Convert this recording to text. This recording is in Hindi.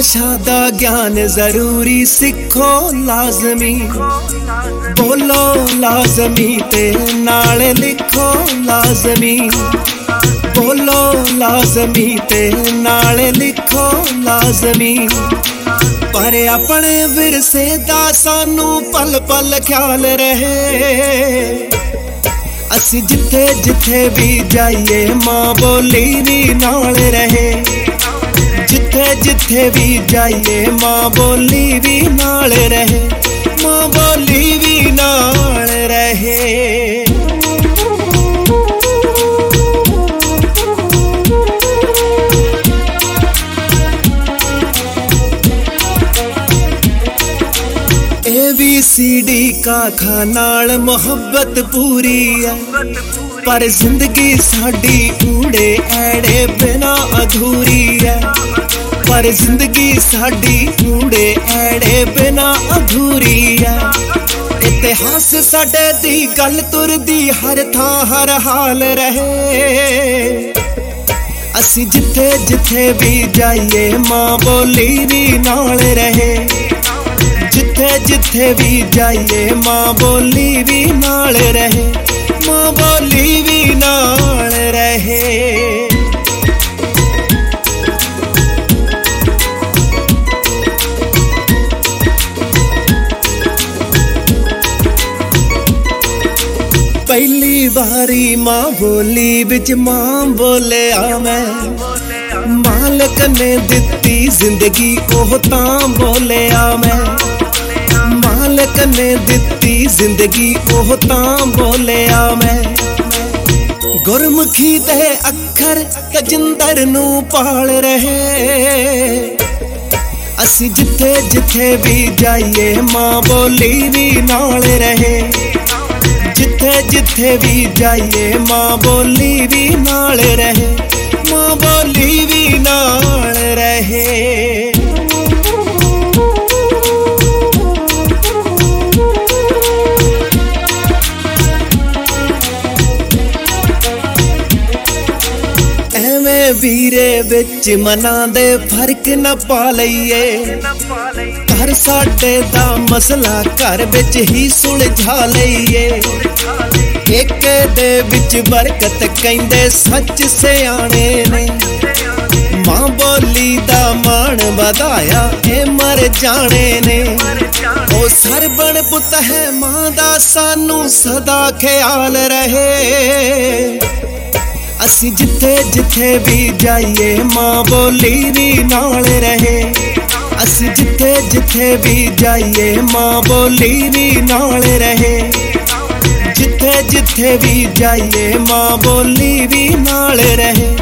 भाषा दा ज्ञान जरूरी सिखो लाजमी, बोलो लाजमी ते नाल लिखो लाजमी, बोलो लाजमी ते नाल लिखो लाजमी। पर अपने विरसे दा सानू पल पल ख्याल रहे, असी जिथे जिथे भी जाइए मां बोली भी नाल रहे, जिथे जिथे भी जाइए मां बोली भी नाल रहे, मां बोली भी नाल रहे। ABCD का खानाल मोहब्बत पूरी है, पर जिंदगी साडी ऊड़े ऐड़े बिना अधूरी है, पर जिंदगी साडी ऊड़े ऐड़े बिना अधूरी है। इतिहास साडे दी गल तुरदी हर थां हर हाल रहे, असी जिथे जिथे भी जाइए मां बोली भी नाल रहे, जिथे जिथे भी जाइए मां बोली भी नाल रहे, मां बोली भी नाल रहे। पहली बारी मां बोली बिच मां बोले मैं, मालक ने दिती जिंदगी ओह तां बोले मैं, मालक ने दिती जिंदगी ओह तां बोले मैं। गुरमुखी दे अखर कजिंदर नू पाल रहे, असी जिथे जिथे भी जाइए मां बोली भी नाल रहे, जिथे जिथे भी जाइए मां बोली भी नाल रहे, मां बोली भी नाल रहे। वीरे बिच मना दे फर्क न पा लईए, घर साडे दा मसला घर बिच ही सुलझा लईए, एक दे बिच बरकत कहंदे सच सियाणे ने, मां बोली दा मान वधाया ए मर जाने ने। ओ सरबण पुत है मां दा सानू सदा ख्याल रहे, असी जिथे जिथे भी जाइए मां बोली भी नाल रहे, असी जिथे जिथे भी जाइए मां बोली भी नाल रहे, जिथे जिथे भी जाइए मां बोली भी नाल रहे,